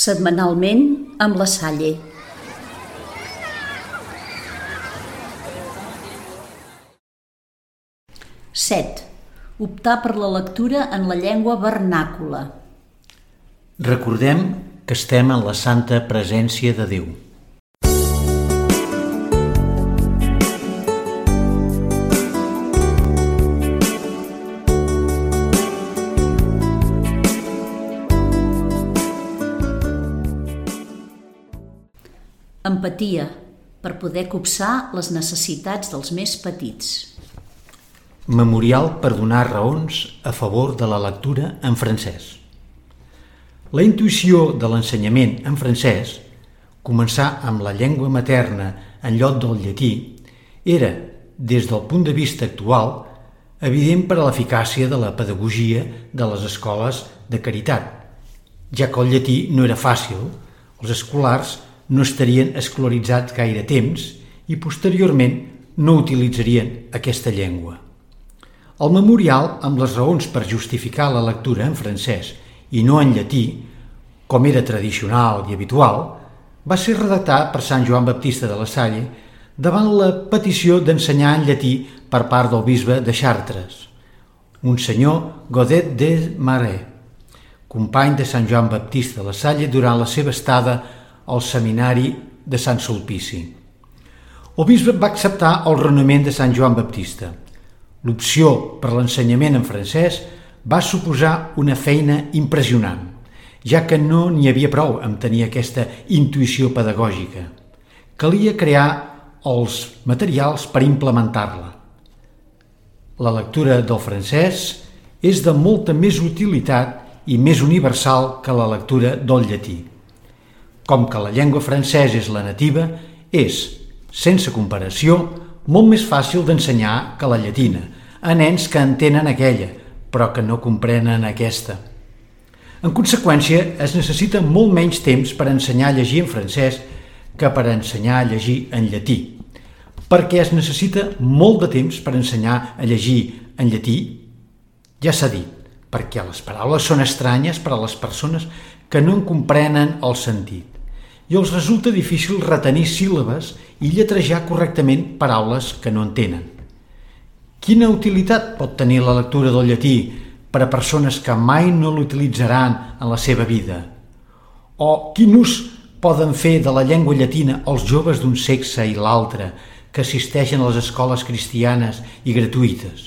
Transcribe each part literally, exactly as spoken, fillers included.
setmanalment amb la Salle. set. Optar per la lectura en la llengua vernàcula. Recordem que estem en la santa presència de Déu. Empatia, per poder copsar les necessitats dels més petits. Memorial per donar raons a favor de la lectura en francès. La intuïció de l'ensenyament en francès, començar amb la llengua materna en lloc del llatí, era, des del punt de vista actual, evident per a l'eficàcia de la pedagogia de les escoles de caritat, ja que el llatí no era fàcil, els escolars no estarien escolaritzats gaire temps i posteriorment no utilitzarien aquesta llengua. El memorial, amb les raons per justificar la lectura en francès i no en llatí, com era tradicional i habitual, va ser redactat per Sant Joan Baptista de la Salle davant la petició d'ensenyar en llatí per part del bisbe de Chartres, un senyor Godet de Marais, company de Sant Joan Baptista de la Salle durant la seva estada al seminari de Sant Sulpici. El bisbe va acceptar el renoment de Sant Joan Baptista. L'opció per l'ensenyament en francès va suposar una feina impressionant, ja que no n'hi havia prou amb tenir aquesta intuïció pedagògica. Calia crear els materials per implementar-la. La lectura del francès és de molta més utilitat i més universal que la lectura del llatí. Com que la llengua francesa és la nativa, és, sense comparació, molt més fàcil d'ensenyar que la llatina, a nens que entenen aquella, però que no comprenen aquesta. En conseqüència, es necessita molt menys temps per ensenyar a llegir en francès que per ensenyar a llegir en llatí, perquè es necessita molt de temps per ensenyar a llegir en llatí, ja s'ha dit, perquè les paraules són estranyes per a les persones que no en comprenen el sentit, i els resulta difícil retenir síl·labes i lletrejar correctament paraules que no entenen. Quina utilitat pot tenir la lectura del llatí per a persones que mai no l'utilitzaran en la seva vida? O quin ús poden fer de la llengua llatina els joves d'un sexe i l'altre que assisteixen a les escoles cristianes i gratuïtes?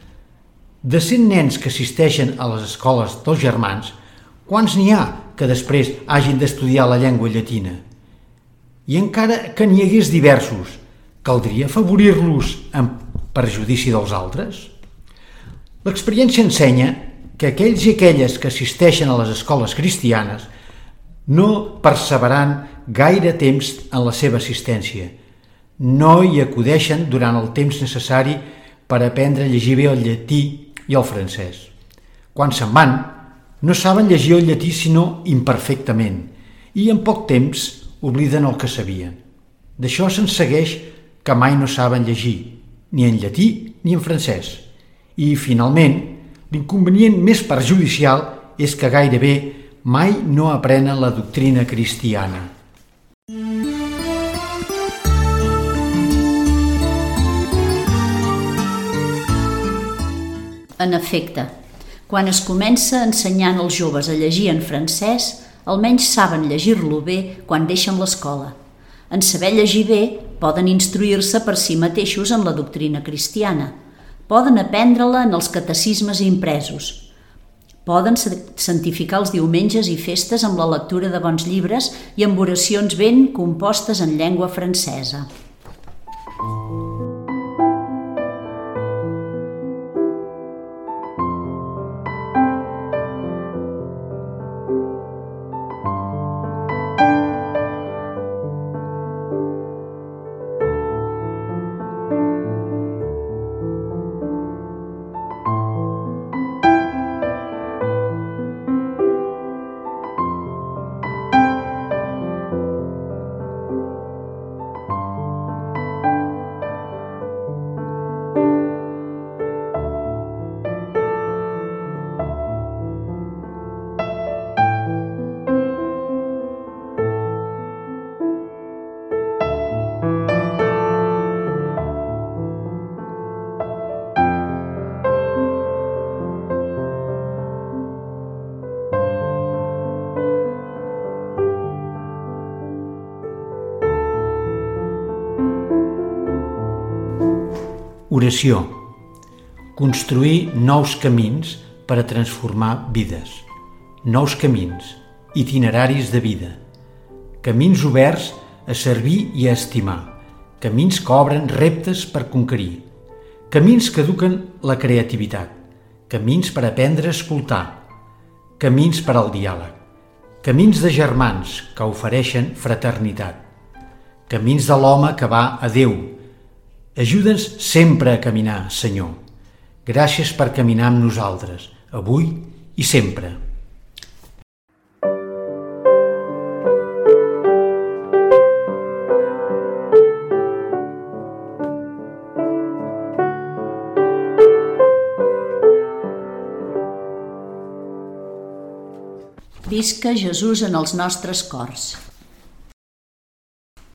De cent nens que assisteixen a les escoles dels germans, quants n'hi ha que després hagin d'estudiar la llengua llatina? I encara que n'hi hagués diversos, caldria afavorir-los en perjudici dels altres? L'experiència ensenya que aquells i aquelles que assisteixen a les escoles cristianes no perseveraran gaire temps en la seva assistència, no hi acudeixen durant el temps necessari per aprendre a llegir bé el llatí i el francès. Quan se'n van, no saben llegir el llatí sinó imperfectament i en poc temps obliden el que sabien. D'això se'n segueix que mai no saben llegir, ni en llatí ni en francès. I, finalment, l'inconvenient més perjudicial és que gairebé mai no aprenen la doctrina cristiana. En efecte, quan es comença ensenyant als joves a llegir en francès, almenys saben llegir-lo bé quan deixen l'escola. En saber llegir bé, poden instruir-se per si mateixos en la doctrina cristiana. Poden aprendre-la en els catecismes impresos. Poden santificar els diumenges i festes amb la lectura de bons llibres i amb oracions ben compostes en llengua francesa. Oració. Construir nous camins per a transformar vides. Nous camins, itineraris de vida. Camins oberts a servir i a estimar. Camins que obren reptes per conquerir. Camins que eduquen la creativitat. Camins per aprendre a escoltar. Camins per al diàleg. Camins de germans que ofereixen fraternitat. Camins de l'home que va a Déu. Ajuda'ns sempre a caminar, Senyor. Gràcies per caminar amb nosaltres, avui i sempre. Visca Jesús en els nostres cors.